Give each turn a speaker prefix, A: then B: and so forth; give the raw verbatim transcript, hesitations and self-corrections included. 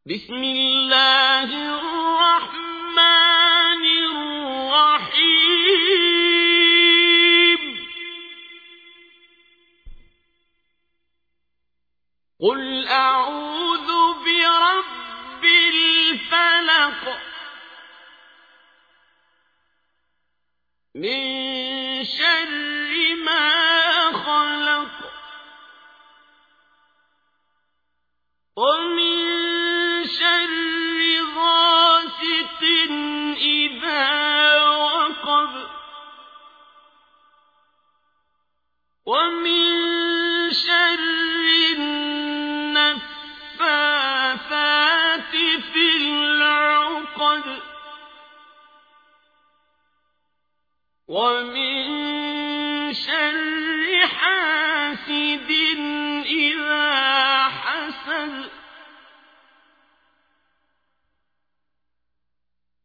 A: بسم الله الرحمن الرحيم قل أعوذ برب الفلق من شر ما خلق ومن